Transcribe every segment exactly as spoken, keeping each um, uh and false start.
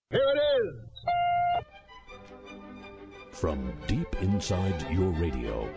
Here it is! From deep inside your radio.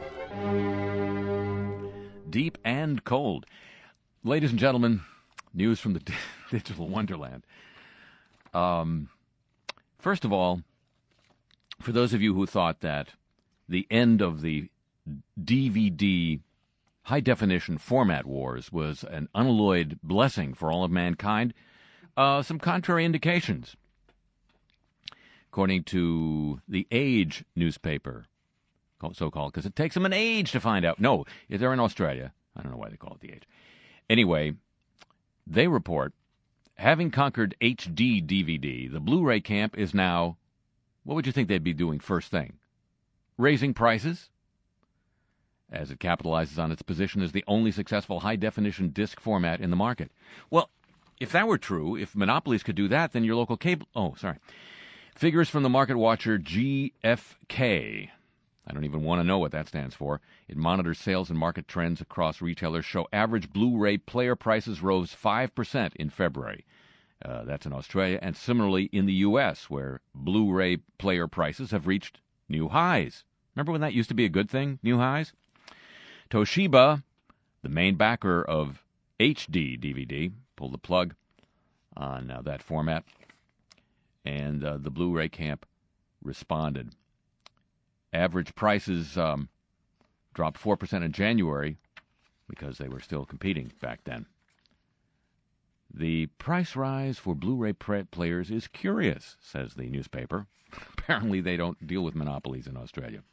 Deep and cold. Ladies and gentlemen, news from the d- digital wonderland. Um, first of all, for those of you who thought that the end of the D V D high-definition format wars was an unalloyed blessing for all of mankind, uh, some contrary indications. According to the Age newspaper, so-called, because it takes them an age to find out. No, they're in Australia. I don't know why they call it the Age. Anyway, they report, having conquered H D D V D, the Blu-ray camp is now, what would you think they'd be doing first thing? Raising prices? As it capitalizes on its position as the only successful high-definition disc format in the market. Well, if that were true, if monopolies could do that, then your local cable... Oh, sorry. Figures from the market watcher G F K. I don't even want to know what that stands for. It monitors sales and market trends across retailers, show average Blu-ray player prices rose five percent in February. Uh, that's in Australia, and similarly in the U S, where Blu-ray player prices have reached new highs. Remember when that used to be a good thing, new highs? Toshiba, the main backer of H D D V D, pulled the plug on uh, that format. And uh, the Blu-ray camp responded. Average prices um, dropped four percent in January because they were still competing back then. The price rise for Blu-ray players is curious, says the newspaper. Apparently they don't deal with monopolies in Australia.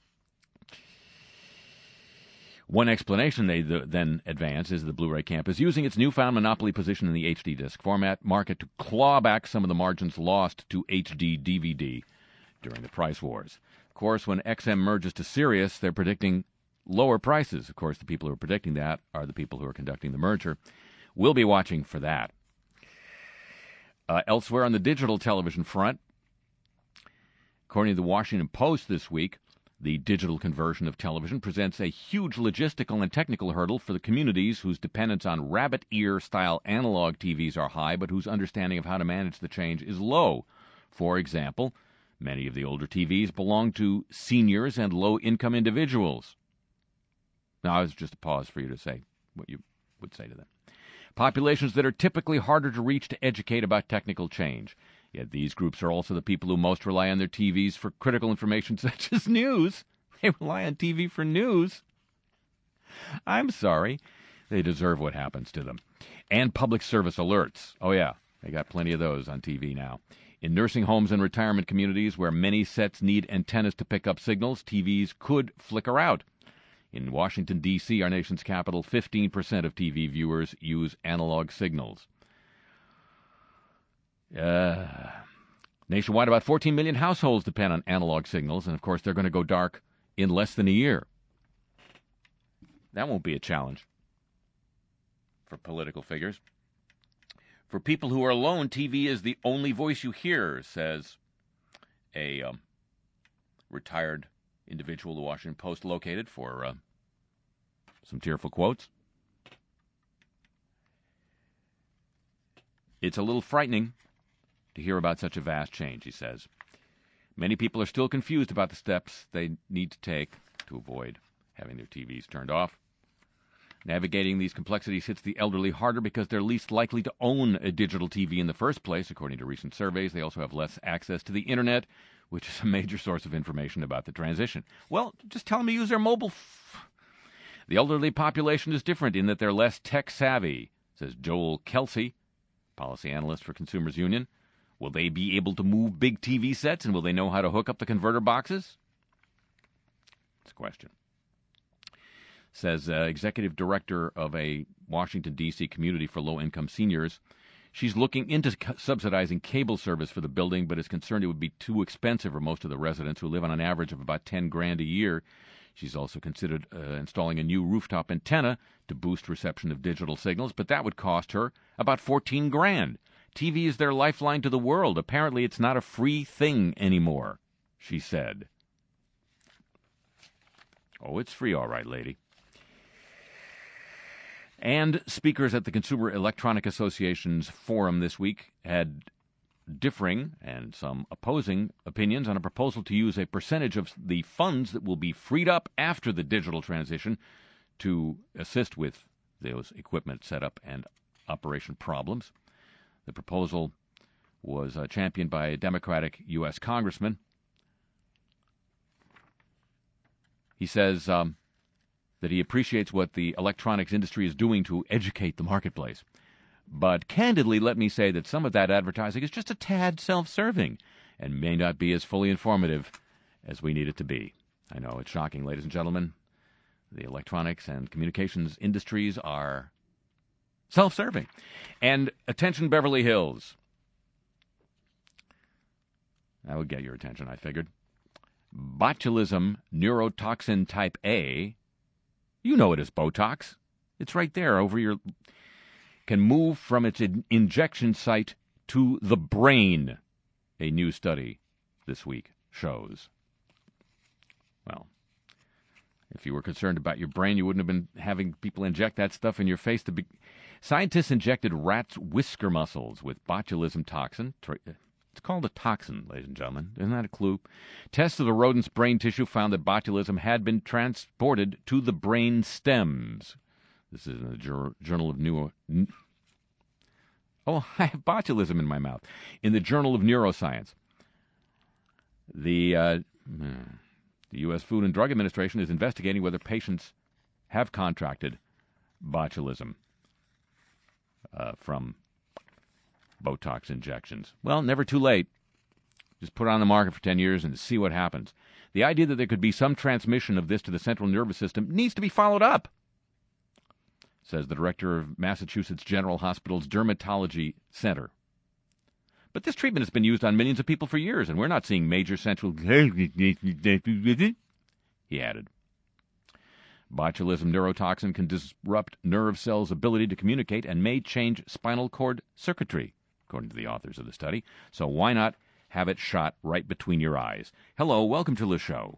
One explanation they th- then advance is the Blu-ray camp is using its newfound monopoly position in the H D disc format market to claw back some of the margins lost to H D D V D during the price wars. Of course, when X M merges to Sirius, they're predicting lower prices. Of course, the people who are predicting that are the people who are conducting the merger. We'll be watching for that. Uh, elsewhere on the digital television front, according to the Washington Post this week, the digital conversion of television presents a huge logistical and technical hurdle for the communities whose dependence on rabbit ear-style analog T Vs are high, but whose understanding of how to manage the change is low. For example, many of the older T Vs belong to seniors and low-income individuals. Now, it's just a pause for you to say what you would say to them. Populations that are typically harder to reach to educate about technical change. Yet these groups are also the people who most rely on their T Vs for critical information such as news. They rely on T V for news. I'm sorry. They deserve what happens to them. And public service alerts. Oh, yeah, they got plenty of those on T V now. In nursing homes and retirement communities where many sets need antennas to pick up signals, T Vs could flicker out. In Washington, D C, our nation's capital, fifteen percent of T V viewers use analog signals. Uh, nationwide, about fourteen million households depend on analog signals, and of course they're going to go dark in less than a year. That won't be a challenge for political figures. For people who are alone, T V is the only voice you hear, says a um, retired individual the Washington Post located for uh, some tearful quotes. It's a little frightening to hear about such a vast change, he says. Many people are still confused about the steps they need to take to avoid having their T Vs turned off. Navigating these complexities hits the elderly harder because they're least likely to own a digital T V in the first place. According to recent surveys, they also have less access to the Internet, which is a major source of information about the transition. Well, just tell them to use their mobile... F- the elderly population is different in that they're less tech-savvy, says Joel Kelsey, policy analyst for Consumers Union. Will they be able to move big T V sets, and will they know how to hook up the converter boxes? It's a question. Says uh, executive director of a Washington, D C community for low-income seniors. She's looking into c- subsidizing cable service for the building, but is concerned it would be too expensive for most of the residents who live on an average of about ten grand a year. She's also considered uh, installing a new rooftop antenna to boost reception of digital signals, but that would cost her about fourteen grand. T V is their lifeline to the world. Apparently it's not a free thing anymore, she said. Oh, it's free, all right, lady. And speakers at the Consumer Electronic Association's forum this week had differing and some opposing opinions on a proposal to use a percentage of the funds that will be freed up after the digital transition to assist with those equipment setup and operation problems. The proposal was uh, championed by a Democratic U S congressman. He says um, that he appreciates what the electronics industry is doing to educate the marketplace. But candidly, let me say that some of that advertising is just a tad self-serving and may not be as fully informative as we need it to be. I know it's shocking, ladies and gentlemen. The electronics and communications industries are self-serving. And attention, Beverly Hills. That would get your attention, I figured. Botulism neurotoxin type A, you know it as Botox. It's right there over your... can move from its in- injection site to the brain, a new study this week shows. Well, if you were concerned about your brain, you wouldn't have been having people inject that stuff in your face. To be- Scientists injected rats' whisker muscles with botulism toxin. It's called a toxin, ladies and gentlemen. Isn't that a clue? Tests of the rodent's brain tissue found that botulism had been transported to the brain stems. This is in the jur- Journal of Neuro... Oh, I have botulism in my mouth. In the Journal of Neuroscience. The, uh, the U S Food and Drug Administration is investigating whether patients have contracted botulism uh, from Botox injections. Well, never too late. Just put it on the market for ten years and see what happens. The idea that there could be some transmission of this to the central nervous system needs to be followed up, says the director of Massachusetts General Hospital's Dermatology Center. But this treatment has been used on millions of people for years, and we're not seeing major central... he added. Botulism neurotoxin can disrupt nerve cells' ability to communicate and may change spinal cord circuitry, according to the authors of the study. So why not have it shot right between your eyes? Hello, welcome to the show.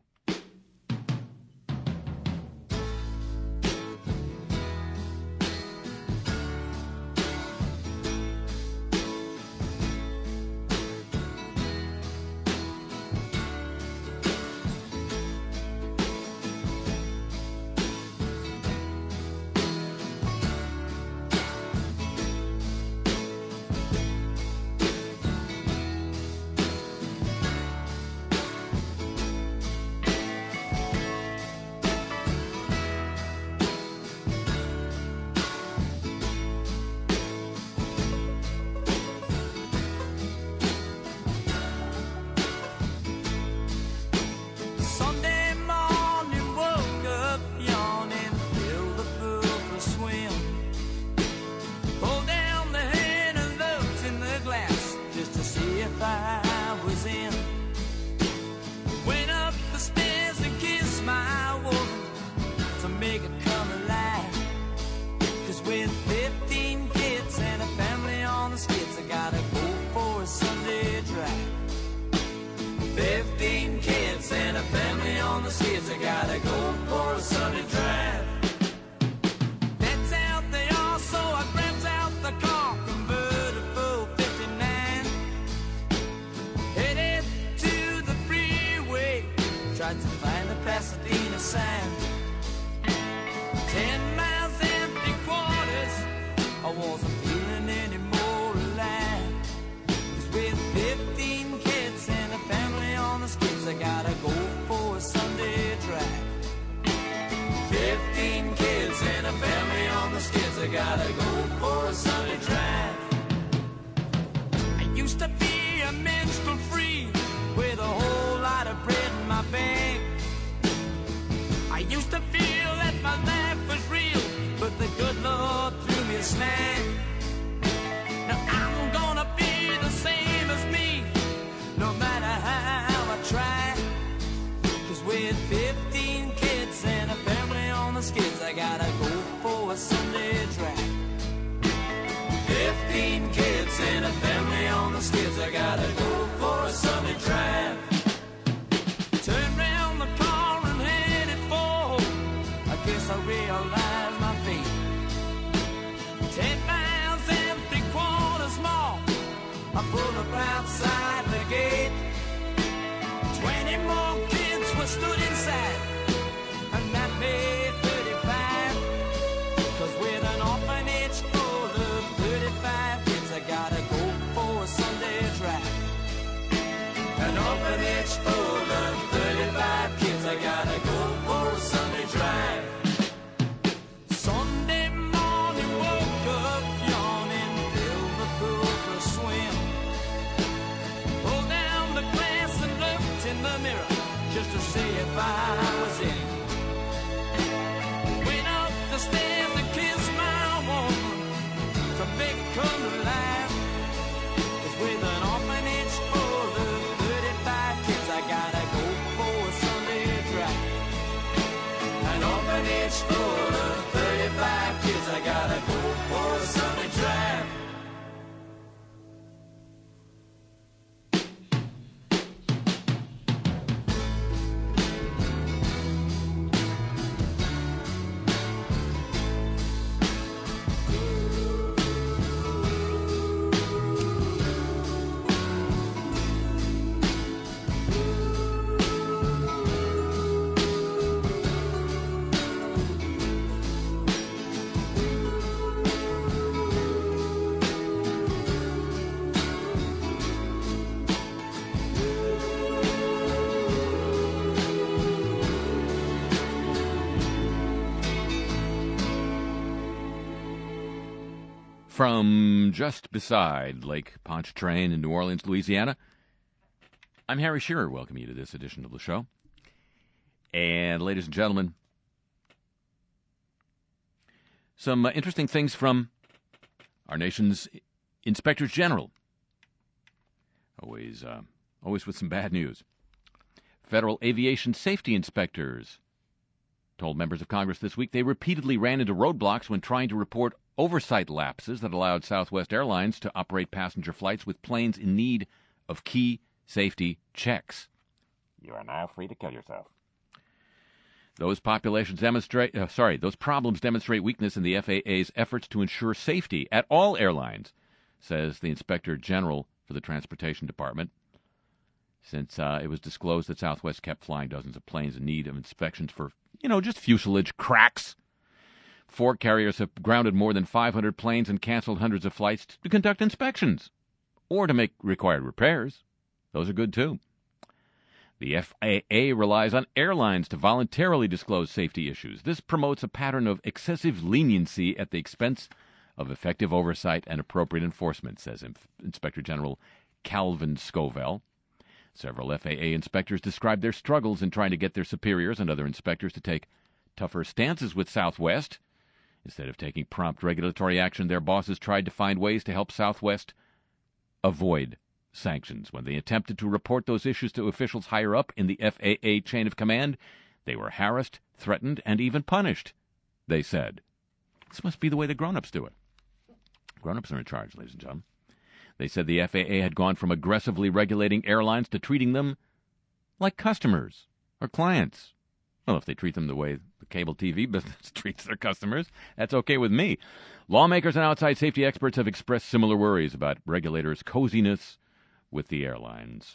Realize my fate. Ten miles An orphanage full of thirty-five kids. I gotta go for a Sunday drive. Sunday morning, woke up yawning, filled the pool for a swim. Pulled down the glass and looked in the mirror just to see if I was in. Went up the stairs and kissed my woman to make it come to life. 'Cause with an orphanage full of thirty-five kids, I gotta go for a Sunday drive. An orphanage full of thirty-five kids, I gotta go for a Sunday drive. From just beside Lake Pontchartrain in New Orleans, Louisiana, I'm Harry Shearer, welcoming you to this edition of the show. And ladies and gentlemen, some uh, interesting things from our nation's inspectors general. Always, uh, always with some bad news. Federal aviation safety inspectors told members of Congress this week they repeatedly ran into roadblocks when trying to report oversight lapses that allowed Southwest Airlines to operate passenger flights with planes in need of key safety checks. You are now free to kill yourself. Those populations demonstrate, uh, sorry, those problems demonstrate weakness in the F A A's efforts to ensure safety at all airlines, says the Inspector General for the Transportation Department. Since uh, it was disclosed that Southwest kept flying dozens of planes in need of inspections for, you know, just fuselage cracks. Four carriers have grounded more than five hundred planes and canceled hundreds of flights to conduct inspections or to make required repairs. Those are good, too. The F A A relies on airlines to voluntarily disclose safety issues. This promotes a pattern of excessive leniency at the expense of effective oversight and appropriate enforcement, says Inspector General Calvin Scovell. Several F A A inspectors described their struggles in trying to get their superiors and other inspectors to take tougher stances with Southwest. Instead of taking prompt regulatory action, their bosses tried to find ways to help Southwest avoid sanctions. When they attempted to report those issues to officials higher up in the F A A chain of command, they were harassed, threatened, and even punished, they said. This must be the way the grown-ups do it. Grown-ups are in charge, ladies and gentlemen. They said the F A A had gone from aggressively regulating airlines to treating them like customers or clients. Well, if they treat them the way the cable T V business treats their customers, that's okay with me. Lawmakers and outside safety experts have expressed similar worries about regulators' coziness with the airlines.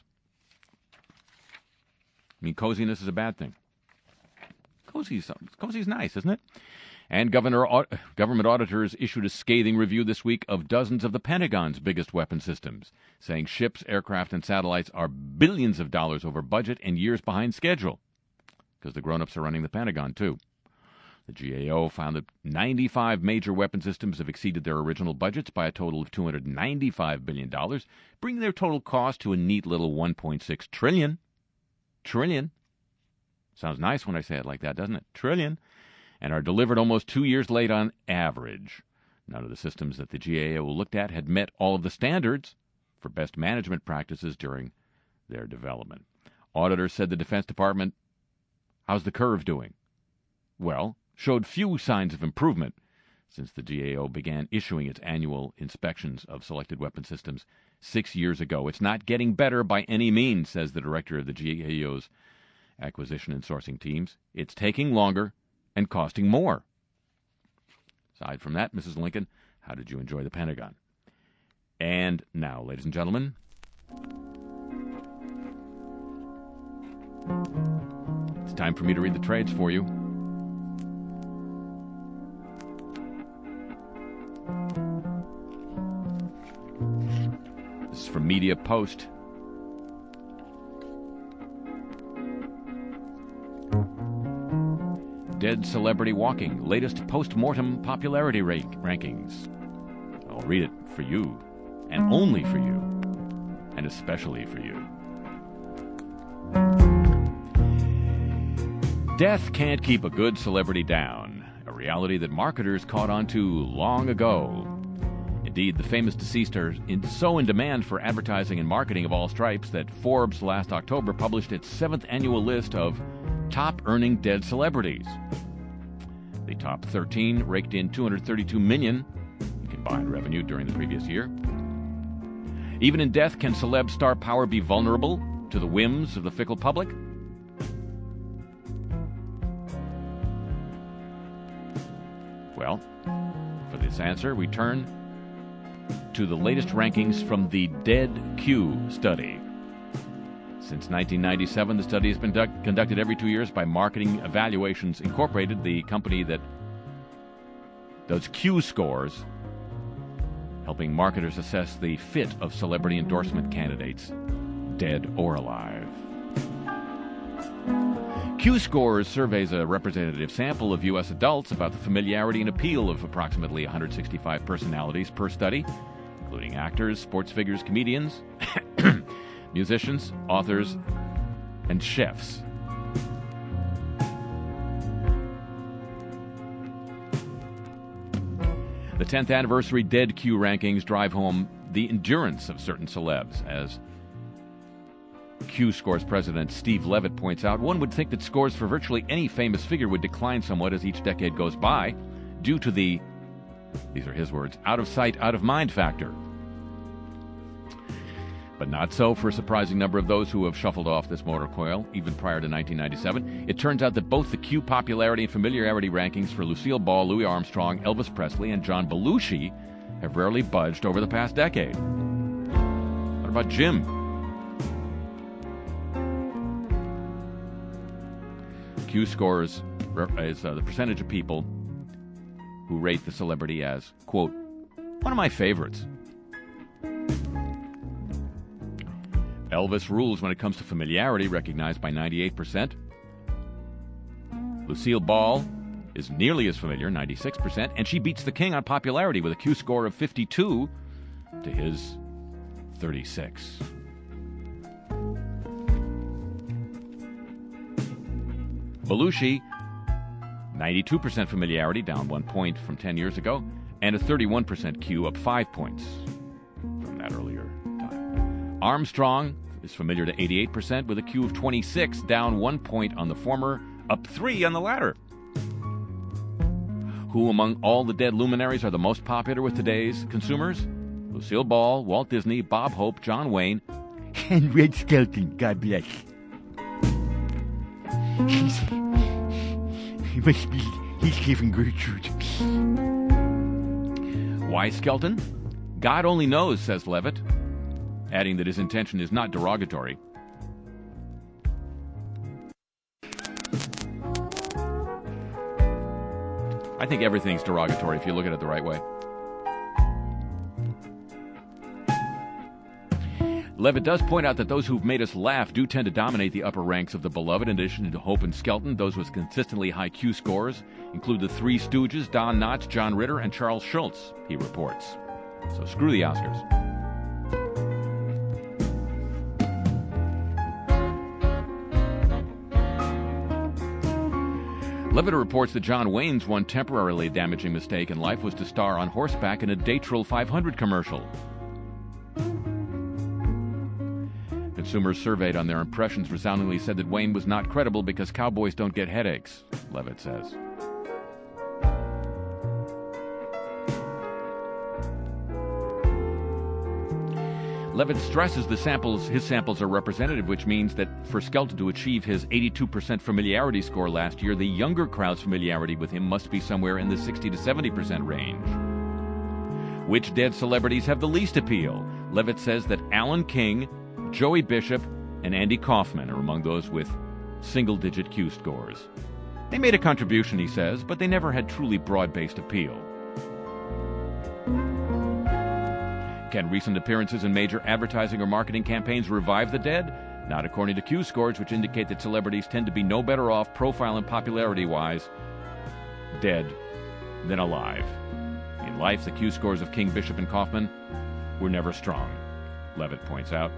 I mean, coziness is a bad thing. Cozy's, cozy's nice, isn't it? And governor, government auditors issued a scathing review this week of dozens of the Pentagon's biggest weapon systems, saying ships, aircraft, and satellites are billions of dollars over budget and years behind schedule, because the grown-ups are running the Pentagon, too. The G A O found that ninety-five major weapon systems have exceeded their original budgets by a total of two hundred ninety-five billion dollars, bringing their total cost to a neat little one point six trillion dollars. Trillion. Sounds nice when I say it like that, doesn't it? Trillion. And are delivered almost two years late on average. None of the systems that the G A O looked at had met all of the standards for best management practices during their development. Auditors said the Defense Department, how's the curve doing? Well, showed few signs of improvement since the G A O began issuing its annual inspections of selected weapon systems six years ago. It's not getting better by any means, says the director of the G A O's acquisition and sourcing teams. It's taking longer and costing more. Aside from that, Missus Lincoln, how did you enjoy the Pentagon? And now, ladies and gentlemen, it's time for me to read the trades for you. This is from Media Post. Dead Celebrity Walking, latest post-mortem popularity rank- rankings. I'll read it for you, and only for you, and especially for you. Death can't keep a good celebrity down, a reality that marketers caught on to long ago. Indeed, the famous deceased are in, so in demand for advertising and marketing of all stripes that Forbes last October published its seventh annual list of top-earning dead celebrities. The top thirteen raked in two hundred thirty-two million dollars in combined revenue during the previous year. Even in death, can celeb star power be vulnerable to the whims of the fickle public? Well, for this answer, we turn to the latest rankings from the Dead Q study. Since nineteen ninety-seven, the study has been duct- conducted every two years by Marketing Evaluations Incorporated, the company that does Q scores, helping marketers assess the fit of celebrity endorsement candidates, dead or alive. Q Scores surveys a representative sample of U S adults about the familiarity and appeal of approximately one hundred sixty-five personalities per study, including actors, sports figures, comedians, musicians, authors, and chefs. The tenth anniversary Dead Q rankings drive home the endurance of certain celebs. As Q Scores president Steve Levitt points out, one would think that scores for virtually any famous figure would decline somewhat as each decade goes by due to the, these are his words, out of sight, out of mind factor. But not so for a surprising number of those who have shuffled off this motor coil, even prior to nineteen ninety-seven. It turns out that both the Q popularity and familiarity rankings for Lucille Ball, Louis Armstrong, Elvis Presley, and John Belushi have rarely budged over the past decade. What about Jim? Q scores is uh, the percentage of people who rate the celebrity as, quote, one of my favorites. Elvis rules when it comes to familiarity, recognized by ninety-eight percent. Lucille Ball is nearly as familiar, ninety-six percent, and she beats the king on popularity with a Q score of fifty-two to his thirty-six. Belushi, ninety-two percent familiarity, down one point from ten years ago, and a thirty-one percent Q, up five points from that earlier time. Armstrong is familiar to eighty-eight percent with a Q of twenty-six, down one point on the former, up three on the latter. Who among all the dead luminaries are the most popular with today's consumers? Lucille Ball, Walt Disney, Bob Hope, John Wayne, and Red Skelton, God bless. He's, he must be, he's giving Gertrude. Why Skelton? God only knows, says Levitt, adding that his intention is not derogatory. I think everything's derogatory if you look at it the right way. Levitt does point out that those who've made us laugh do tend to dominate the upper ranks of the beloved. In addition to Hope and Skelton, those with consistently high Q scores include the Three Stooges, Don Knotts, John Ritter, and Charles Schultz, he reports. So screw the Oscars. Levitt reports that John Wayne's one temporarily damaging mistake in life was to star on horseback in a Datril five hundred commercial. Consumers surveyed on their impressions resoundingly said that Wayne was not credible because cowboys don't get headaches, Levitt says. Levitt stresses the samples, his samples are representative, which means that for Skelton to achieve his eighty-two percent familiarity score last year, the younger crowd's familiarity with him must be somewhere in the sixty to seventy percent range. Which dead celebrities have the least appeal? Levitt says that Alan King, Joey Bishop, and Andy Kaufman are among those with single-digit Q scores. They made a contribution, he says, but they never had truly broad-based appeal. Can recent appearances in major advertising or marketing campaigns revive the dead? Not according to Q scores, which indicate that celebrities tend to be no better off profile and popularity-wise dead than alive. In life, the Q scores of King, Bishop, and Kaufman were never strong, Levitt points out.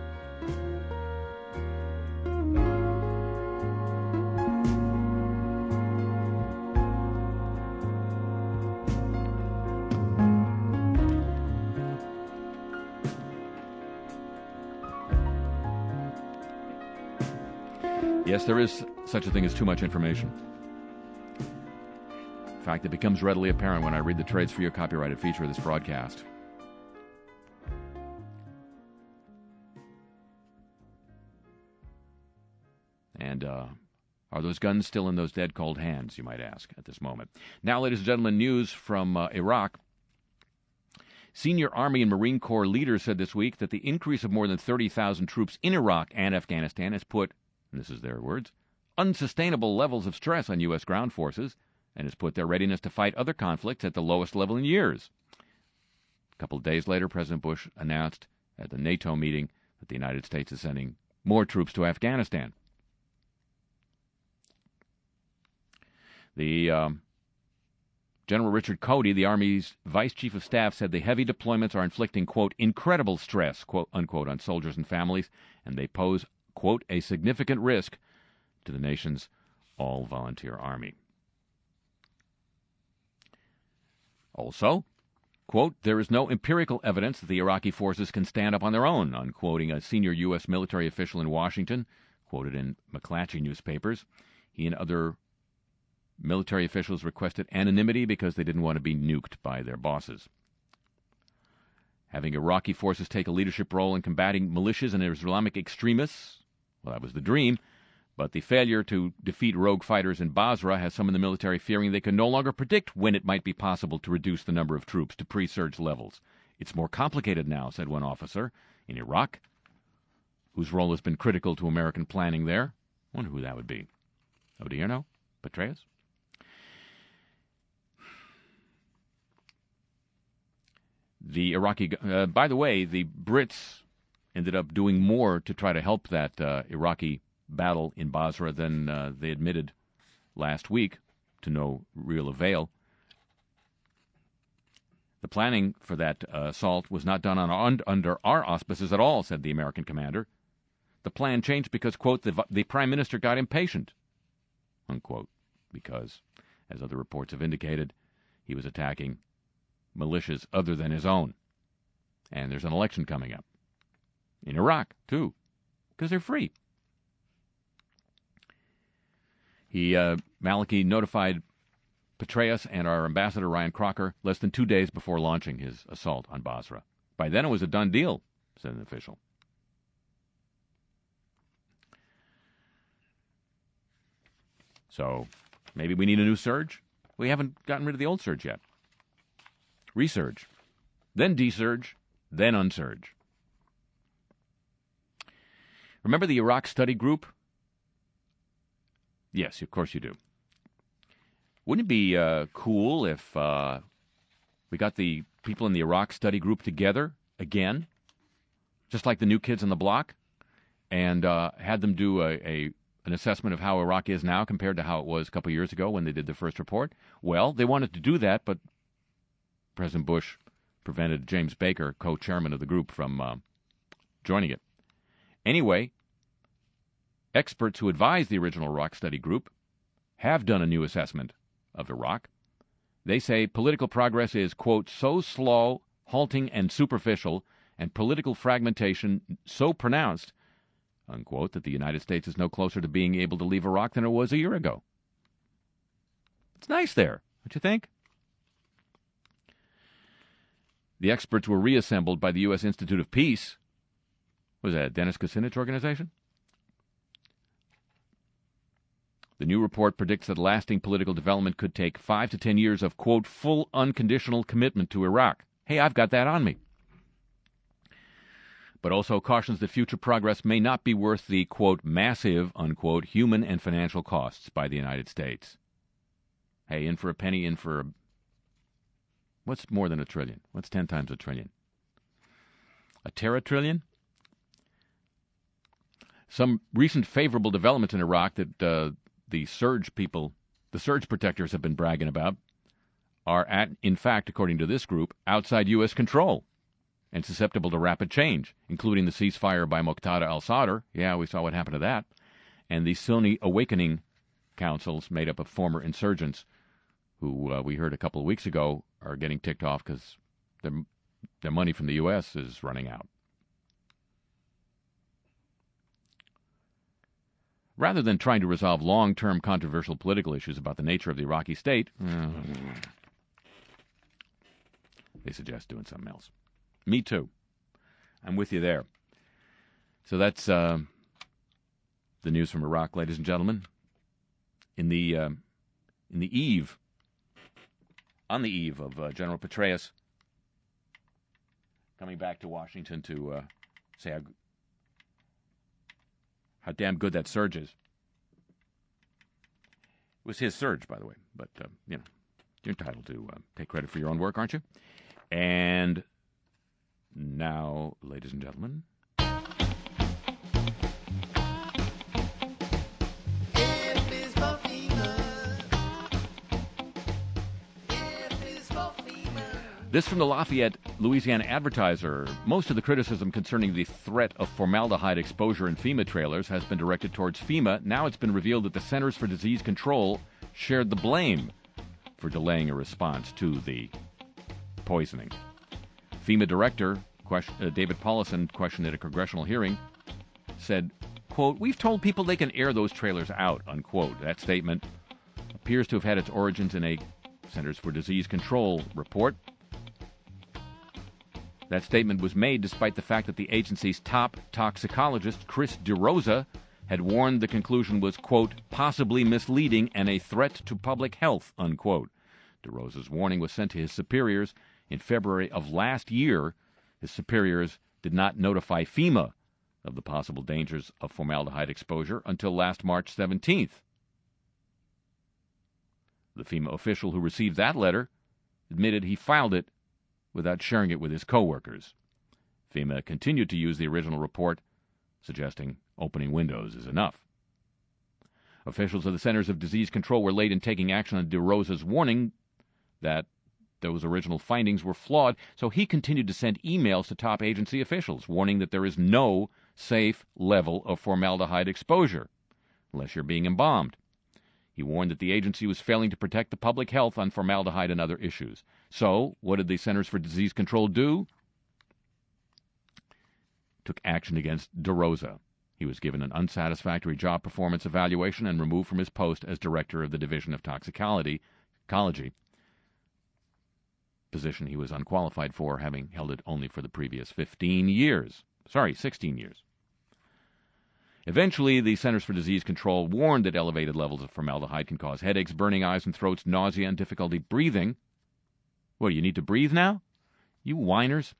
Yes, there is such a thing as too much information. In fact, it becomes readily apparent when I read the trades for your copyrighted feature of this broadcast. And uh, are those guns still in those dead cold hands, you might ask, at this moment? Now, ladies and gentlemen, news from uh, Iraq. Senior Army and Marine Corps leaders said this week that the increase of more than thirty thousand troops in Iraq and Afghanistan has put, and this is their words, unsustainable levels of stress on U S ground forces and has put their readiness to fight other conflicts at the lowest level in years. A couple of days later, President Bush announced at the NATO meeting that the United States is sending more troops to Afghanistan. The um, General Richard Cody, the Army's Vice Chief of Staff, said the heavy deployments are inflicting, quote, incredible stress, quote, unquote, on soldiers and families, and they pose, quote, a significant risk to the nation's all-volunteer army. Also, quote, there is no empirical evidence that the Iraqi forces can stand up on their own, unquoting a senior U S military official in Washington, quoted in McClatchy newspapers. He and other military officials requested anonymity because they didn't want to be nuked by their bosses. Having Iraqi forces take a leadership role in combating militias and Islamic extremists, well, that was the dream, but the failure to defeat rogue fighters in Basra has some in the military fearing they can no longer predict when it might be possible to reduce the number of troops to pre-surge levels. It's more complicated now, said one officer in Iraq, whose role has been critical to American planning there. I wonder who that would be. Odierno? Petraeus? The Iraqi, uh, by the way, the Brits ended up doing more to try to help that uh, Iraqi battle in Basra than uh, they admitted last week, to no real avail. The planning for that uh, assault was not done on, on under our auspices at all, said the American commander. The plan changed because, quote, the, the Prime Minister got impatient, unquote, because, as other reports have indicated, he was attacking militias other than his own. And there's an election coming up. In Iraq, too, because they're free. He, uh, Maliki notified Petraeus and our ambassador, Ryan Crocker, less than two days before launching his assault on Basra. By then it was a done deal, said an official. So, maybe we need a new surge? We haven't gotten rid of the old surge yet. Resurge, then desurge, then unsurge. Remember the Iraq Study Group? Yes, of course you do. Wouldn't it be uh, cool if uh, we got the people in the Iraq Study Group together again, just like the New Kids on the Block, and uh, had them do a, a an assessment of how Iraq is now compared to how it was a couple of years ago when they did the first report? Well, they wanted to do that, but President Bush prevented James Baker, co-chairman of the group, from uh, joining it. Anyway, experts who advised the original Iraq Study Group have done a new assessment of Iraq. They say political progress is, quote, so slow, halting, and superficial, and political fragmentation so pronounced, unquote, that the United States is no closer to being able to leave Iraq than it was a year ago. It's nice there, don't you think? The experts were reassembled by the U S Institute of Peace. Was that Dennis Kucinich organization? The new report predicts that lasting political development could take five to ten years of, quote, full unconditional commitment to Iraq. Hey, I've got that on me. But also cautions that future progress may not be worth the, quote, massive, unquote, human and financial costs by the United States. Hey, in for a penny, in for a... What's more than a trillion? What's ten times a trillion? A teratrillion? Some recent favorable developments in Iraq that uh, the surge people, the surge protectors have been bragging about, are, at, in fact, according to this group, outside U S control and susceptible to rapid change, including the ceasefire by Muqtada al-Sadr. Yeah, we saw what happened to that. And the Sunni Awakening Councils, made up of former insurgents, who uh, we heard a couple of weeks ago are getting ticked off because their, their money from the U S is running out. Rather than trying to resolve long-term controversial political issues about the nature of the Iraqi state, uh, they suggest doing something else. Me too. I'm with you there. So that's uh, the news from Iraq, ladies and gentlemen. In the uh, in the eve, on the eve of uh, General Petraeus coming back to Washington to uh, say how, how damn good that surge is. It was his surge, by the way, but uh, you know, you're entitled to uh, take credit for your own work, aren't you? And now, ladies and gentlemen, this from the Lafayette, Louisiana Advertiser. Most of the criticism concerning the threat of formaldehyde exposure in FEMA trailers has been directed towards FEMA. Now it's been revealed that the Centers for Disease Control shared the blame for delaying a response to the poisoning. FEMA Director question, uh, David Paulison, questioned at a congressional hearing, said, quote, "We've told people they can air those trailers out," unquote. That statement appears to have had its origins in a Centers for Disease Control report. That statement was made despite the fact that the agency's top toxicologist, Chris DeRosa, had warned the conclusion was, quote, "possibly misleading and a threat to public health," unquote. DeRosa's warning was sent to his superiors in February of last year. His superiors did not notify FEMA of the possible dangers of formaldehyde exposure until last March seventeenth. The FEMA official who received that letter admitted he filed it without sharing it with his coworkers. FEMA continued to use the original report, suggesting opening windows is enough. Officials of the Centers of Disease Control were late in taking action on DeRosa's warning that those original findings were flawed, so he continued to send emails to top agency officials, warning that there is no safe level of formaldehyde exposure, unless you're being embalmed. He warned that the agency was failing to protect the public health on formaldehyde and other issues. So, what did the Centers for Disease Control do? Took action against DeRosa. He was given an unsatisfactory job performance evaluation and removed from his post as director of the Division of Toxicology, Ecology, position he was unqualified for, having held it only for the previous fifteen years. Sorry, sixteen years. Eventually, the Centers for Disease Control warned that elevated levels of formaldehyde can cause headaches, burning eyes and throats, nausea, and difficulty breathing. What, do you need to breathe now? You whiners.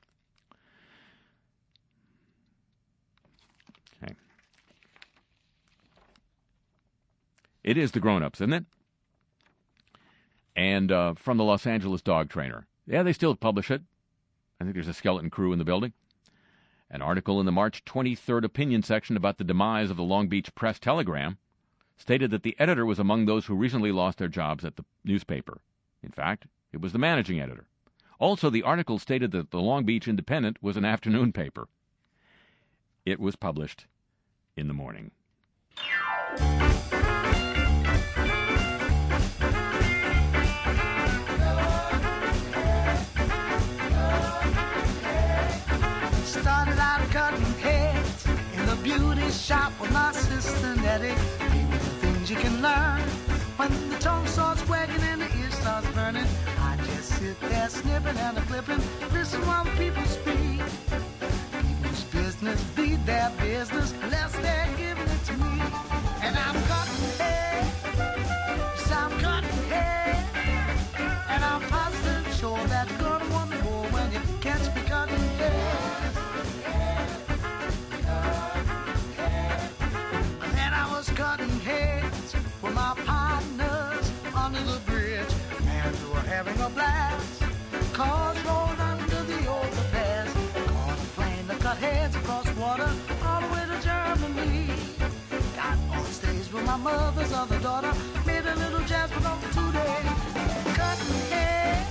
Okay. It is the grown-ups, isn't it? And uh, from the Los Angeles Dog Trainer. Yeah, they still publish it. I think there's a skeleton crew in the building. An article in the March twenty-third opinion section about the demise of the Long Beach Press-Telegram stated that the editor was among those who recently lost their jobs at the newspaper. In fact, it was the managing editor. Also, the article stated that the Long Beach Independent was an afternoon paper. It was published in the morning. Started out cutting heads in the beauty shop with my sister Nettie. Maybe the things you can learn when the tongue starts wagging and the ear starts burning. I just sit there snipping and a clipping, listen while the people speak. People's business be their business unless they're giving it to me. And I'm cutting hair, yes, I'm cutting hair, and I'm positive sure that you're gonna want more when you catch me cutting hair. Cutting heads with my partners under the bridge. Man, we were having a blast. Cars rolled under the overpass. Caught a plane that cut heads across water all the way to Germany. Got on stage with my mother's other daughter. Made a little jazz for them for two days. Cutting heads.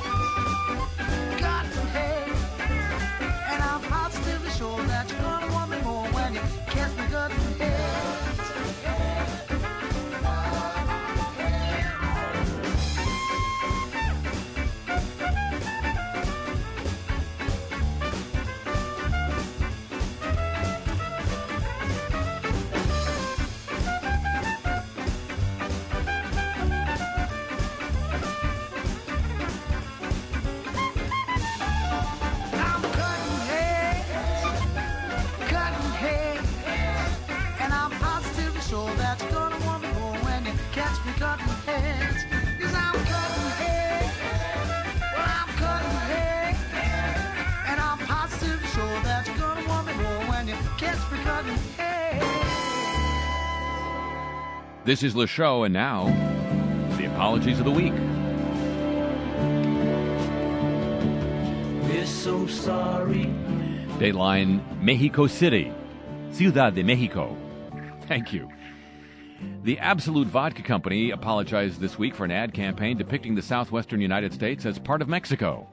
sure that you're gonna want me more when you catch me cutting heads. 'Cause I'm cutting heads. Well, I'm cutting heads. And I'm positive sure that you're gonna want me more when you catch me cutting heads. This is Le Show, and now, the apologies of the week. We're so sorry. Dateline, Mexico City, Ciudad de Mexico. Thank you. The Absolute Vodka Company apologized this week for an ad campaign depicting the southwestern United States as part of Mexico.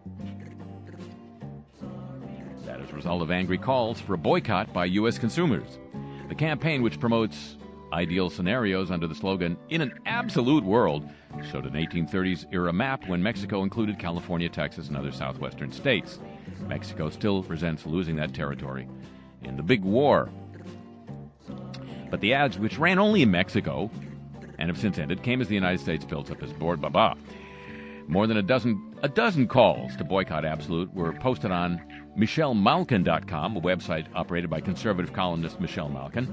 That is a result of angry calls for a boycott by U S consumers. The campaign, which promotes ideal scenarios under the slogan, "In an Absolute World," showed an eighteen thirties-era map when Mexico included California, Texas, and other southwestern states. Mexico still resents losing that territory in the big war. But the ads, which ran only in Mexico and have since ended, came as the United States built up its board baba. More than a dozen a dozen calls to boycott Absolute were posted on Michelle Malkin dot com, a website operated by conservative columnist Michelle Malkin.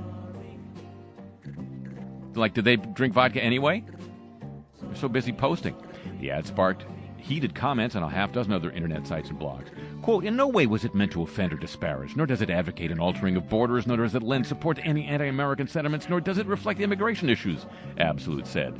Like, did they drink vodka anyway? They're so busy posting. The ad sparked heated comments on a half dozen other internet sites and blogs. Quote, "In no way was it meant to offend or disparage, nor does it advocate an altering of borders, nor does it lend support to any anti-American sentiments, nor does it reflect immigration issues," Absolute said.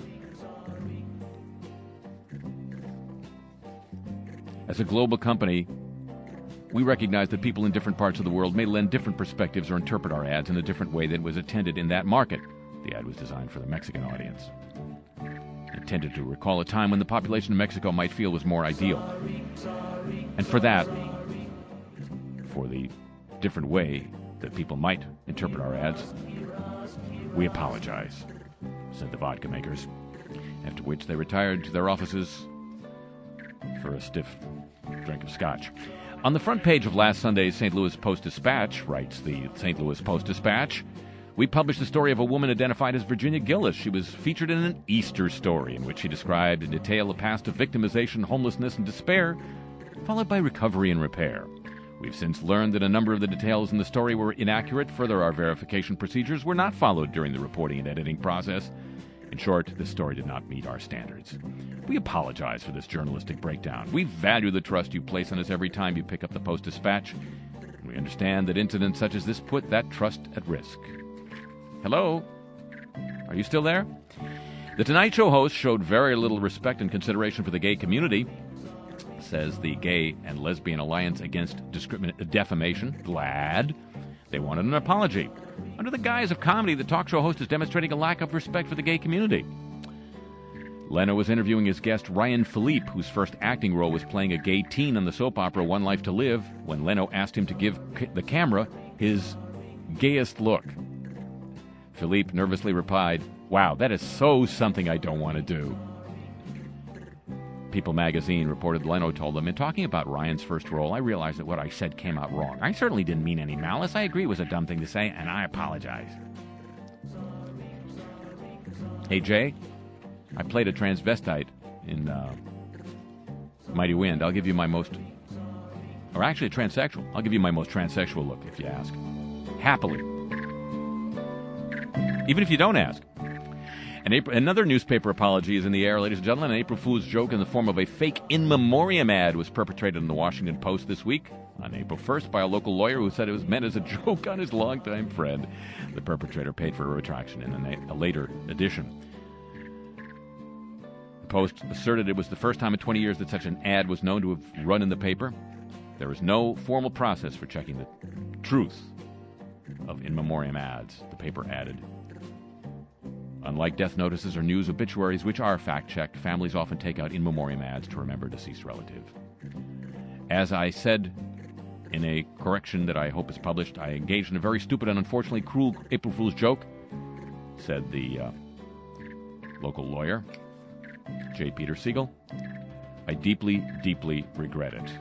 As a global company, we recognize that people in different parts of the world may lend different perspectives or interpret our ads in a different way than was intended in that market. The ad was designed for the Mexican audience, intended to recall a time when the population of Mexico might feel was more ideal. And for that, for the different way that people might interpret our ads, we apologize, said the vodka makers, after which they retired to their offices for a stiff drink of scotch. On the front page of last Sunday's Saint Louis Post-Dispatch, writes the Saint Louis Post-Dispatch, we published the story of a woman identified as Virginia Gillis. She was featured in an Easter story in which she described in detail a past of victimization, homelessness, and despair, followed by recovery and repair. We've since learned that a number of the details in the story were inaccurate. Further, our verification procedures were not followed during the reporting and editing process. In short, this story did not meet our standards. We apologize for this journalistic breakdown. We value the trust you place in us every time you pick up the Post-Dispatch, and we understand that incidents such as this put that trust at risk. Hello? Are you still there? The Tonight Show host showed very little respect and consideration for the gay community, says the Gay and Lesbian Alliance Against Discrimin- Defamation, GLAAD. They wanted an apology. Under the guise of comedy, the talk show host is demonstrating a lack of respect for the gay community. Leno was interviewing his guest Ryan Philippe, whose first acting role was playing a gay teen on the soap opera One Life to Live, when Leno asked him to give c- the camera his gayest look. Philippe nervously replied, "Wow, that is so something I don't want to do." People magazine reported Leno told them, "In talking about Ryan's first role, I realized that what I said came out wrong. I certainly didn't mean any malice. I agree it was a dumb thing to say, and I apologize." Hey, Jay, I played a transvestite in uh, Mighty Wind. I'll give you my most, or actually a transsexual. I'll give you my most transsexual look, if you ask. Happily. Even if you don't ask. An April, another newspaper apology is in the air, ladies and gentlemen. An April Fool's joke in the form of a fake in memoriam ad was perpetrated in the Washington Post this week on April first by a local lawyer who said it was meant as a joke on his longtime friend. The perpetrator paid for a retraction in a, a later edition. The Post asserted it was the first time in twenty years that such an ad was known to have run in the paper. There is no formal process for checking the truth of in memoriam ads, the paper added. Unlike death notices or news obituaries, which are fact-checked, families often take out in memoriam ads to remember a deceased relative. As I said in a correction that I hope is published, I engaged in a very stupid and unfortunately cruel April Fool's joke, said the uh, local lawyer, J. Peter Siegel. I deeply, deeply regret it.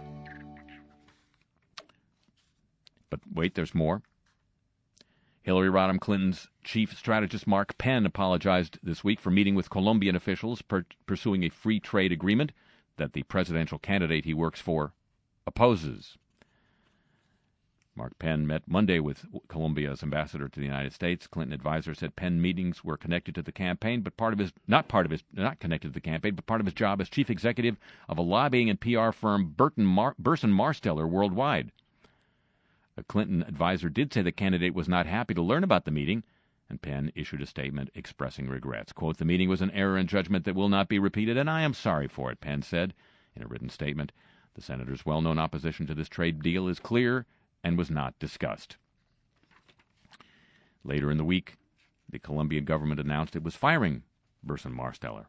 But wait, there's more. Hillary Rodham Clinton's chief strategist Mark Penn apologized this week for meeting with Colombian officials per- pursuing a free trade agreement that the presidential candidate he works for opposes. Mark Penn met Monday with Colombia's ambassador to the United States. Clinton advisor said Penn meetings were connected to the campaign, but part of his not part of his not connected to the campaign, but part of his job as chief executive of a lobbying and P R firm, Burton Mar- Burson Marsteller Worldwide. A Clinton advisor did say the candidate was not happy to learn about the meeting, and Penn issued a statement expressing regrets. Quote, "The meeting was an error in judgment that will not be repeated, and I am sorry for it," Penn said in a written statement. The senator's well-known opposition to this trade deal is clear and was not discussed. Later in the week, the Colombian government announced it was firing Burson Marsteller.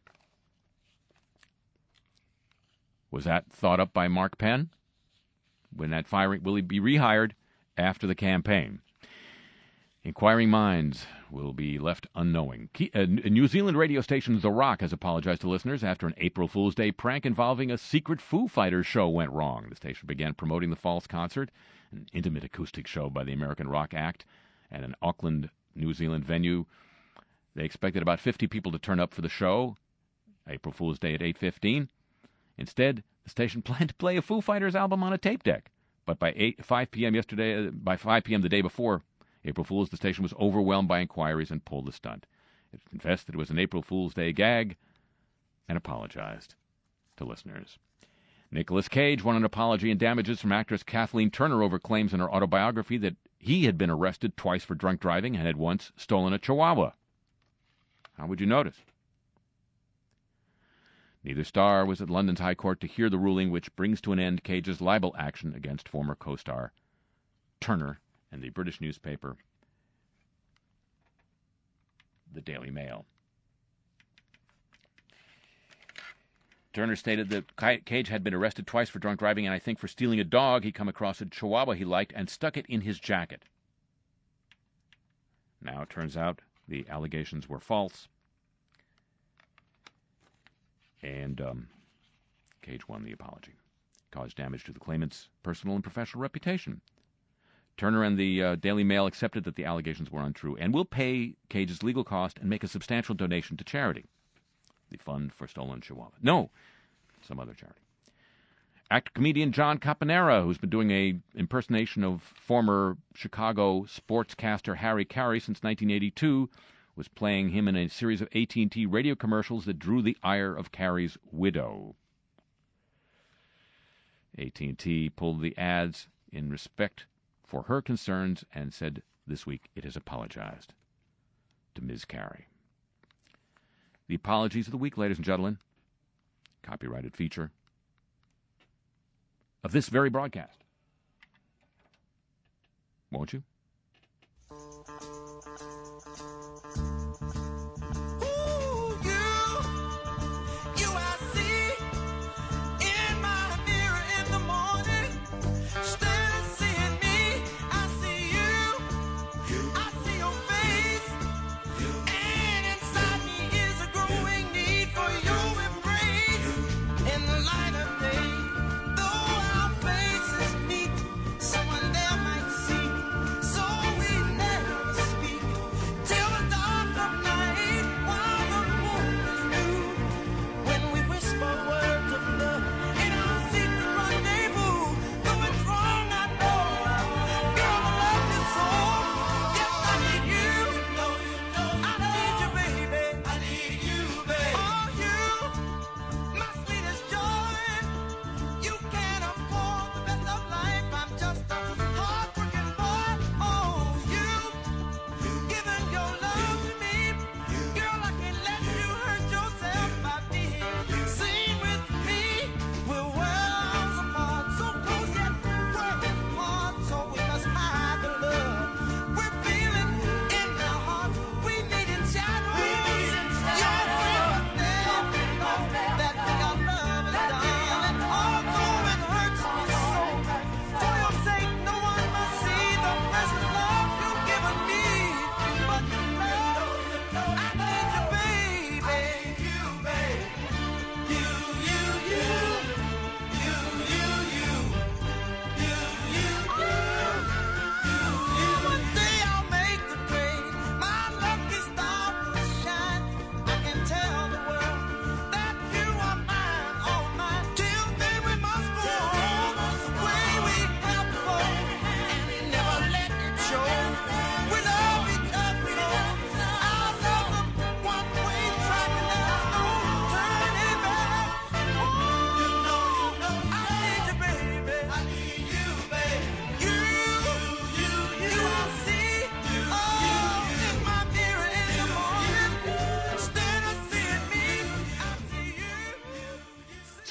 Was that thought up by Mark Penn? When that firing, will he be rehired after the campaign? Inquiring minds will be left unknowing. A New Zealand radio station The Rock has apologized to listeners after an April Fool's Day prank involving a secret Foo Fighters show went wrong. The station began promoting the false concert, an intimate acoustic show by the American rock act, at an Auckland, New Zealand venue. They expected about fifty people to turn up for the show, April Fool's Day at eight fifteen. Instead, the station planned to play a Foo Fighters album on a tape deck. But by eight, five p.m. yesterday, uh, by five p.m. the day before April Fool's, the station was overwhelmed by inquiries and pulled the stunt. It confessed that it was an April Fool's Day gag and apologized to listeners. Nicolas Cage won an apology and damages from actress Kathleen Turner over claims in her autobiography that he had been arrested twice for drunk driving and had once stolen a Chihuahua. How would you notice? Neither star was at London's High Court to hear the ruling which brings to an end Cage's libel action against former co-star Turner and the British newspaper The Daily Mail. Turner stated that Cage had been arrested twice for drunk driving and I think for stealing a dog. He come across a Chihuahua he liked and stuck it in his jacket. Now it turns out the allegations were false. And um, Cage won the apology. Caused damage to the claimant's personal and professional reputation. Turner and the uh, Daily Mail accepted that the allegations were untrue and will pay Cage's legal cost and make a substantial donation to charity. The Fund for Stolen Chihuahua. No, some other charity. Actor-comedian John Caponera, who's been doing a impersonation of former Chicago sportscaster Harry Carey since nineteen eighty-two, was playing him in a series of A T and T radio commercials that drew the ire of Carey's widow. A T and T pulled the ads in respect for her concerns and said this week it has apologized to Miz Carey. The apologies of the week, ladies and gentlemen. Copyrighted feature of this very broadcast. Won't you?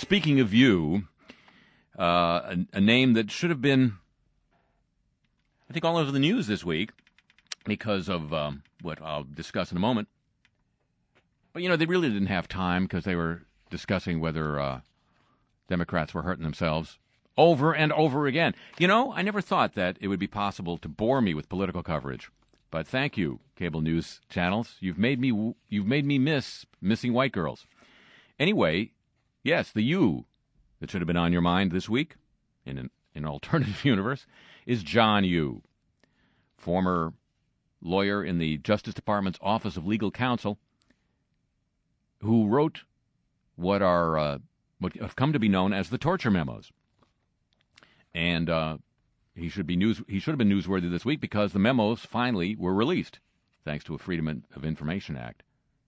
speaking of you, uh, a, a name that should have been, I think, all over the news this week because of um, what I'll discuss in a moment. But, you know, they really didn't have time because they were discussing whether uh, Democrats were hurting themselves over and over again. You know, I never thought that it would be possible to bore me with political coverage. But thank you, cable news channels. You've made me you've made me miss missing white girls. Anyway, yes, the you that should have been on your mind this week in an, in an alternative universe is John Yoo, former lawyer in the Justice Department's Office of Legal Counsel, who wrote what are uh, what have come to be known as the torture memos. And uh, he should be news. He should have been newsworthy this week because the memos finally were released, thanks to a Freedom of Information Act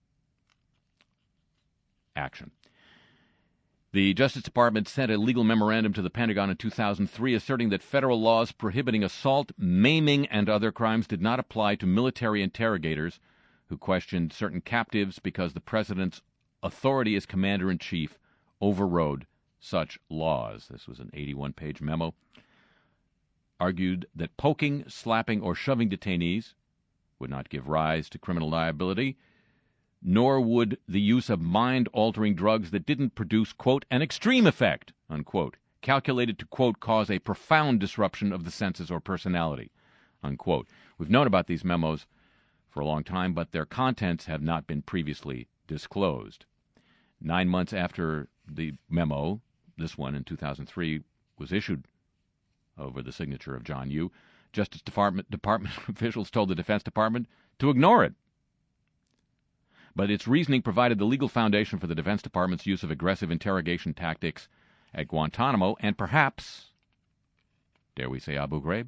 action. The Justice Department sent a legal memorandum to the Pentagon in two thousand three asserting that federal laws prohibiting assault, maiming, and other crimes did not apply to military interrogators who questioned certain captives because the president's authority as commander-in-chief overrode such laws. This was an eighty-one page memo. Argued that poking, slapping, or shoving detainees would not give rise to criminal liability, nor would the use of mind-altering drugs that didn't produce, quote, an extreme effect, unquote, calculated to, quote, cause a profound disruption of the senses or personality, unquote. We've known about these memos for a long time, but their contents have not been previously disclosed. Nine months after the memo, this one in two thousand three, was issued over the signature of John Yoo, Justice Department, Department officials told the Defense Department to ignore it. But its reasoning provided the legal foundation for the Defense Department's use of aggressive interrogation tactics at Guantanamo and perhaps, dare we say, Abu Ghraib?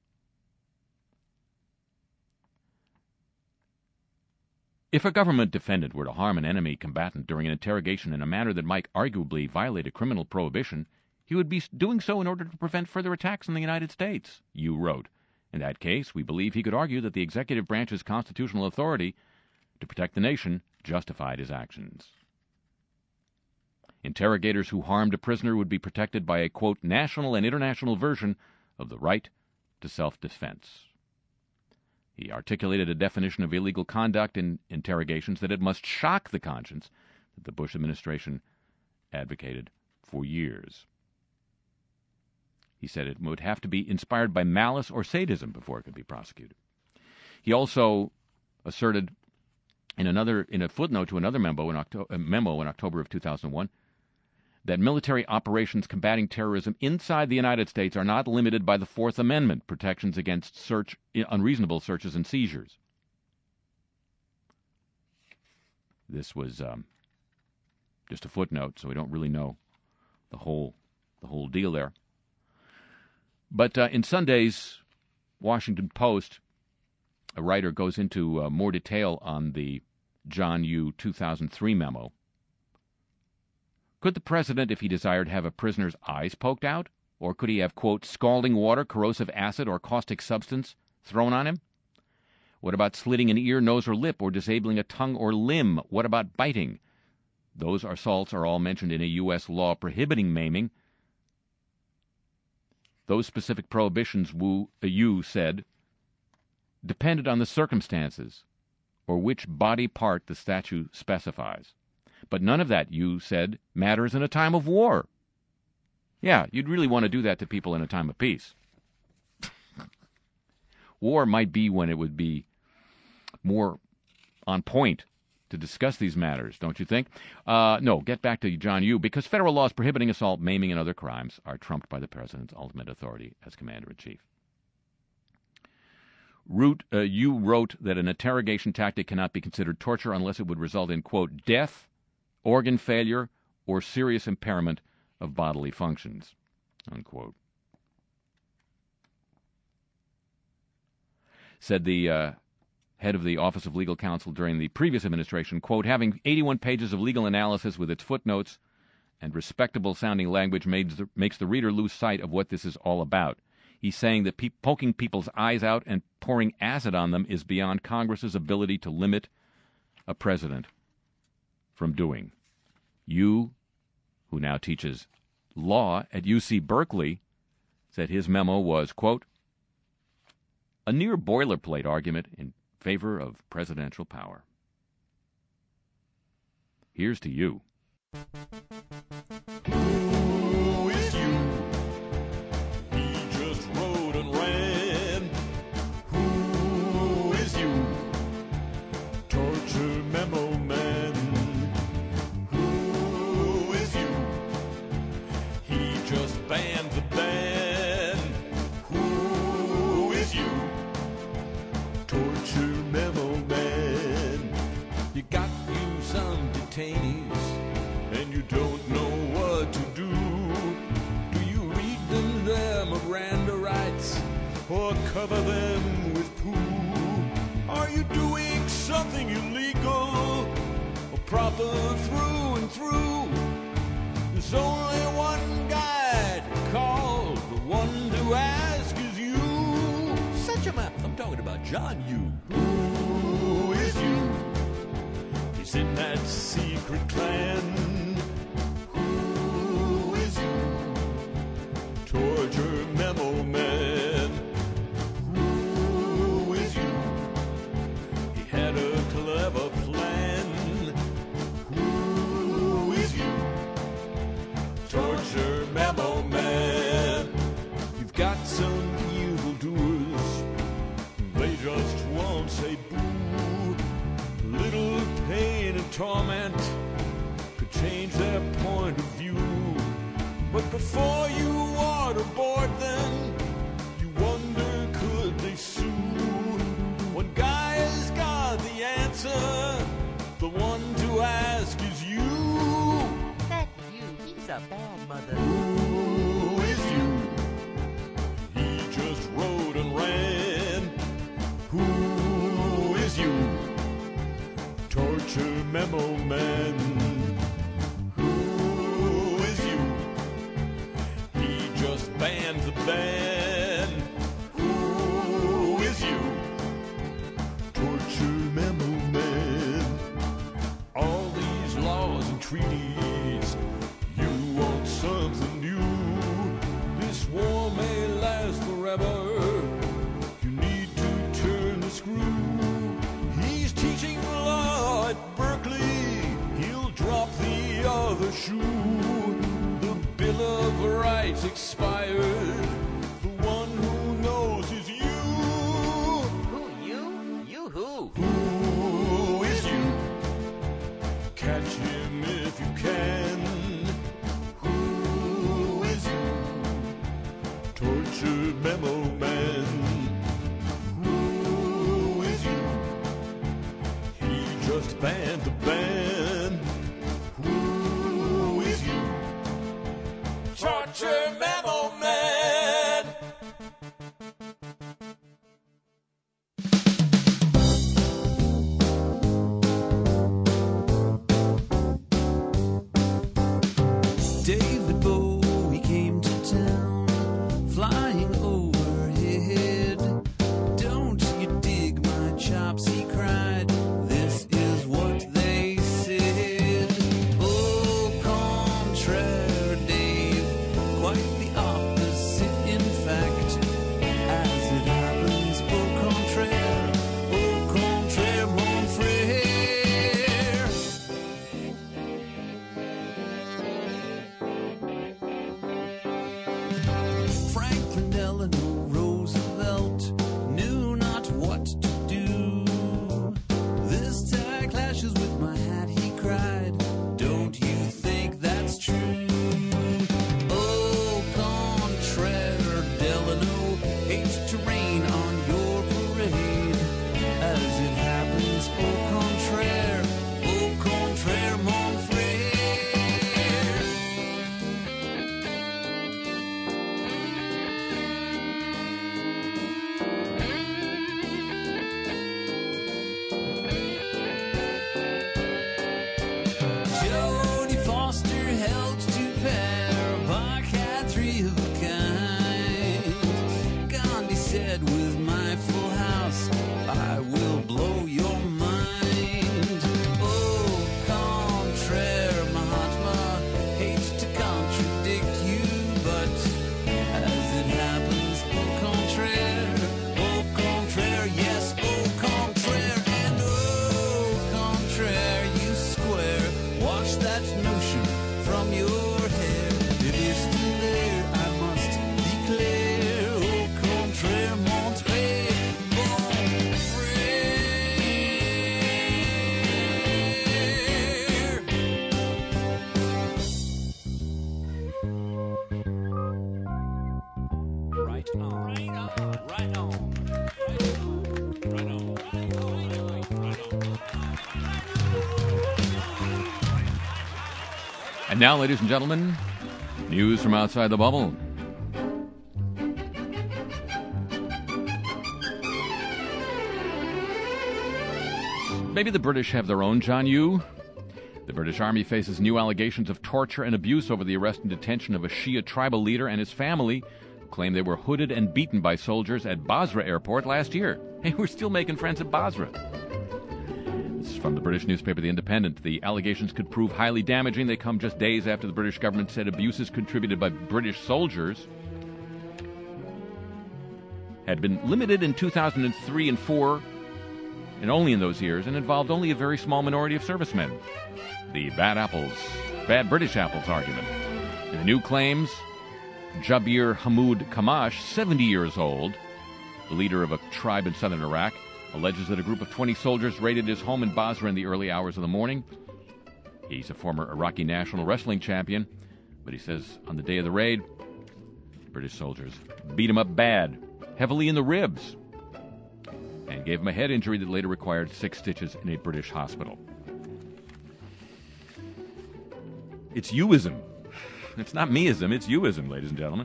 If a government defendant were to harm an enemy combatant during an interrogation in a manner that might arguably violate a criminal prohibition, he would be doing so in order to prevent further attacks on the United States, Yoo wrote. In that case, we believe he could argue that the executive branch's constitutional authority to protect the nation justified his actions. Interrogators who harmed a prisoner would be protected by a, quote, national and international version of the right to self-defense. He articulated a definition of illegal conduct in interrogations that it must shock the conscience that the Bush administration advocated for years. He said it would have to be inspired by malice or sadism before it could be prosecuted. He also asserted in another in a footnote to another memo in, Octo- a memo in October of two thousand one that military operations combating terrorism inside the United States are not limited by the Fourth Amendment protections against search unreasonable searches and seizures. This was um, just a footnote, so we don't really know the whole the whole deal there. But uh, in Sunday's Washington Post, a writer goes into uh, more detail on the John Yoo two thousand three memo. Could the president, if he desired, have a prisoner's eyes poked out? Or could he have, quote, scalding water, corrosive acid, or caustic substance thrown on him? What about slitting an ear, nose, or lip, or disabling a tongue or limb? What about biting? Those assaults are all mentioned in a U S law prohibiting maiming. Those specific prohibitions, Wu, uh, Yoo said, depended on the circumstances or which body part the statute specifies. But none of that, Yoo said, matters in a time of war. Yeah, you'd really want to do that to people in a time of peace. War might be when it would be more on point to discuss these matters, don't you think? Uh, no, get back to John Yoo, because federal laws prohibiting assault, maiming, and other crimes are trumped by the president's ultimate authority as commander-in-chief. Root, uh, Yoo wrote that an interrogation tactic cannot be considered torture unless it would result in, quote, death, organ failure, or serious impairment of bodily functions, unquote. Said the uh, head of the Office of Legal Counsel during the previous administration, quote, having eighty-one pages of legal analysis with its footnotes and respectable-sounding language makes the, makes the reader lose sight of what this is all about. He's saying that pe- poking people's eyes out and pouring acid on them is beyond Congress's ability to limit a president from doing. You, who now teaches law at U C Berkeley, said his memo was, quote, a near boilerplate argument in favor of presidential power. Here's to you. Who is you? He just rode and ran. Who is you? Torture memo man. Who is you? He just banned the ban. Who is you? Torture memo man. You got you some detainees, and you don't know what to do. Do you read them their Miranda rights, or cover them with poo? Are you doing something illegal, or proper through and through? There's only one guy to call, the one to ask is you. Such a mouth, I'm talking about John Yoo. Who is you? He's in that secret clan. Who is you? Torture memo man. Who is you? He had a clever plan. Who is you? Torture memo man. You've got some evildoers. They just won't say boo. Little pain and torment could change their point of view. But before you waterboard them, you wonder, could they sue? One guy has got the answer, the one to ask is you. That you, he's a bad mother. Who is you? He just rode and ran. Who is you? Torture memo man. Who is you? He just banned the ban. Who is you? Torture memo man. All these laws and treaties, you want something new. This war may last forever. You need to turn the screw. He's teaching law at Berkeley. He'll drop the other shoe. The Bill of Rights expired. The one who knows is you. Who, you? You who? Who is you? Catch him if you can. Who is you? Torture memo man. Who is you? He just banned the ban. Who is you? Torture memo man. David Bowie came to town, flying overhead. Don't you dig my chops, he cried. This is what they said. from your hair. It is still there, I must declare. Au contraire, montrez mon frère. Right on, right on, right on, right on, right on, right on, right on. And now, ladies and gentlemen, news from outside the bubble. Maybe the British have their own John Yoo. The British Army faces new allegations of torture and abuse over the arrest and detention of a Shia tribal leader and his family, who claim they were hooded and beaten by soldiers at Basra Airport last year. Hey, we're still making friends at Basra. This is from the British newspaper The Independent. The allegations could prove highly damaging. They come just days after the British government said abuses contributed by British soldiers had been limited in two thousand three and four, and only in those years, and involved only a very small minority of servicemen. The bad apples, bad British apples argument. In the new claims, Jabir Hamoud Kamash, seventy years old, the leader of a tribe in southern Iraq, alleges that a group of twenty soldiers raided his home in Basra in the early hours of the morning. He's a former Iraqi national wrestling champion, but he says on the day of the raid, British soldiers beat him up bad, heavily in the ribs, and gave him a head injury that later required six stitches in a British hospital. It's youism. It's not meism, it's youism, ladies and gentlemen.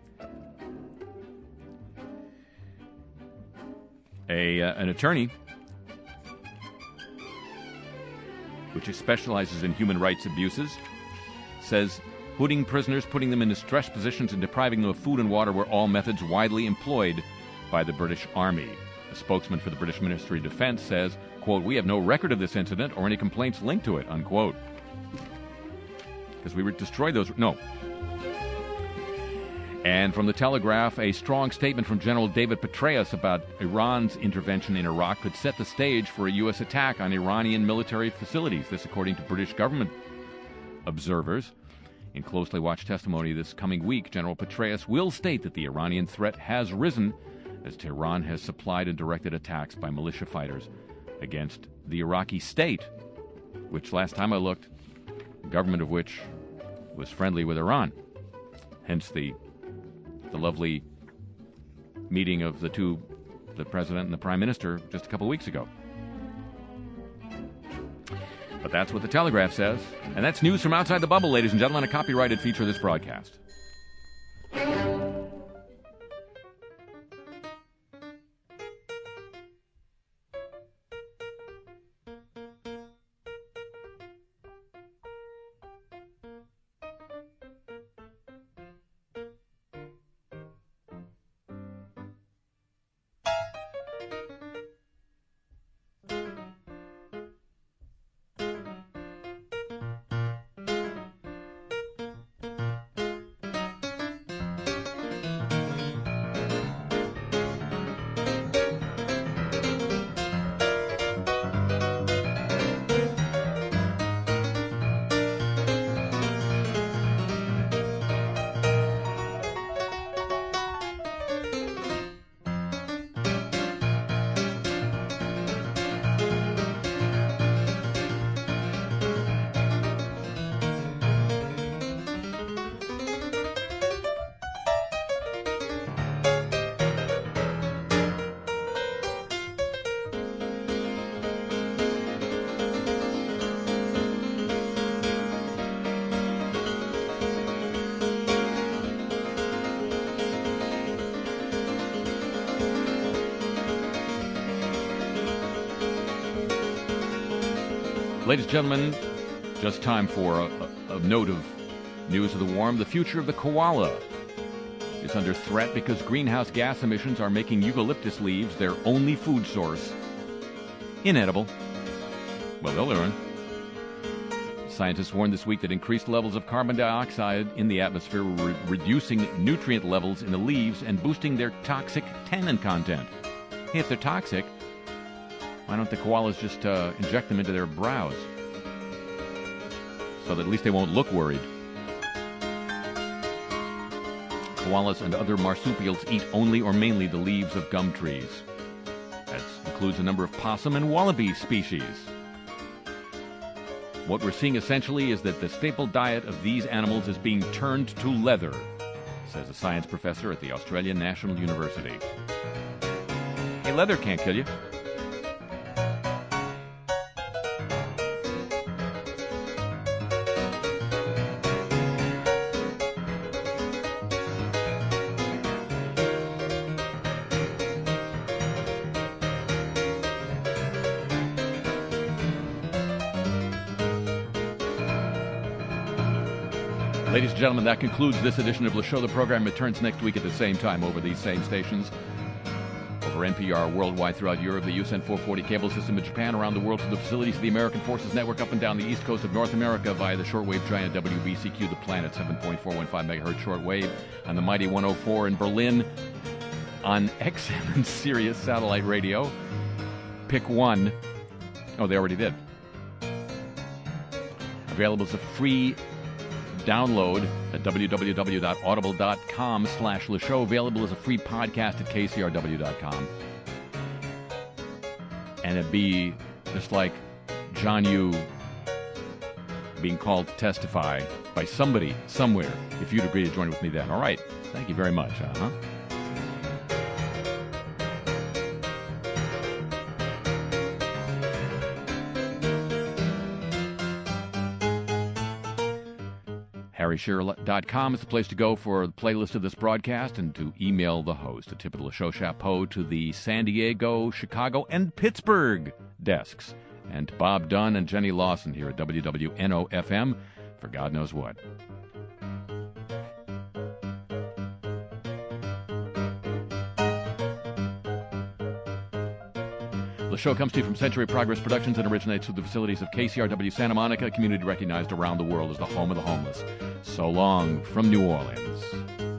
A, uh, an attorney which specializes in human rights abuses says hooding prisoners, putting them into stress positions, and depriving them of food and water were all methods widely employed by the British Army. A spokesman for the British Ministry of Defense says, quote, "We have no record of this incident or any complaints linked to it," unquote. Because we would destroy those... No. And from the Telegraph, a strong statement from General David Petraeus about Iran's intervention in Iraq could set the stage for a U S attack on Iranian military facilities. This according to British government observers. In closely watched testimony this coming week, General Petraeus will state that the Iranian threat has risen as Tehran has supplied and directed attacks by militia fighters against the Iraqi state, which last time I looked, the government of which was friendly with Iran. Hence the the lovely meeting of the two, the president and the prime minister, just a couple of weeks ago. But that's what the Telegraph says. And that's news from outside the bubble, ladies and gentlemen, a copyrighted feature of this broadcast. Ladies and gentlemen, just time for a, a note of news of the warm. The future of the koala is under threat because greenhouse gas emissions are making eucalyptus leaves their only food source inedible. Well, they'll learn. Scientists warned this week that increased levels of carbon dioxide in the atmosphere were re- reducing nutrient levels in the leaves and boosting their toxic tannin content. Hey, if they're toxic, why don't the koalas just uh, inject them into their brows so that at least they won't look worried? Koalas and other marsupials eat only or mainly the leaves of gum trees. That includes a number of possum and wallaby species. What we're seeing essentially is that the staple diet of these animals is being turned to leather, says a science professor at the Australian National University. Hey, leather can't kill you. Ladies and gentlemen, that concludes this edition of Le Show. The program returns next week at the same time over these same stations. Over N P R worldwide throughout Europe, the U S N four forty cable system in Japan, around the world through the facilities of the American Forces Network up and down the east coast of North America via the shortwave giant W B C Q, the planet, seven point four one five megahertz shortwave, on the mighty one oh four in Berlin, on X M and Sirius satellite radio. Pick one. Oh, they already did. Available as a free download at www.audible.com slash Le Show. Available as a free podcast at K C R W dot com. And it'd be just like John Yoo being called to testify by somebody, somewhere, if you'd agree to join with me then. All right. Thank you very much. Uh-huh. Harry Shearer dot com is the place to go for the playlist of this broadcast and to email the host. A tip of the show chapeau to the San Diego, Chicago, and Pittsburgh desks. And Bob Dunn and Jenny Lawson here at W W N O F M for God knows what. The show comes to you from Century Progress Productions and originates through the facilities of K C R W Santa Monica, a community recognized around the world as the home of the homeless. So long from New Orleans.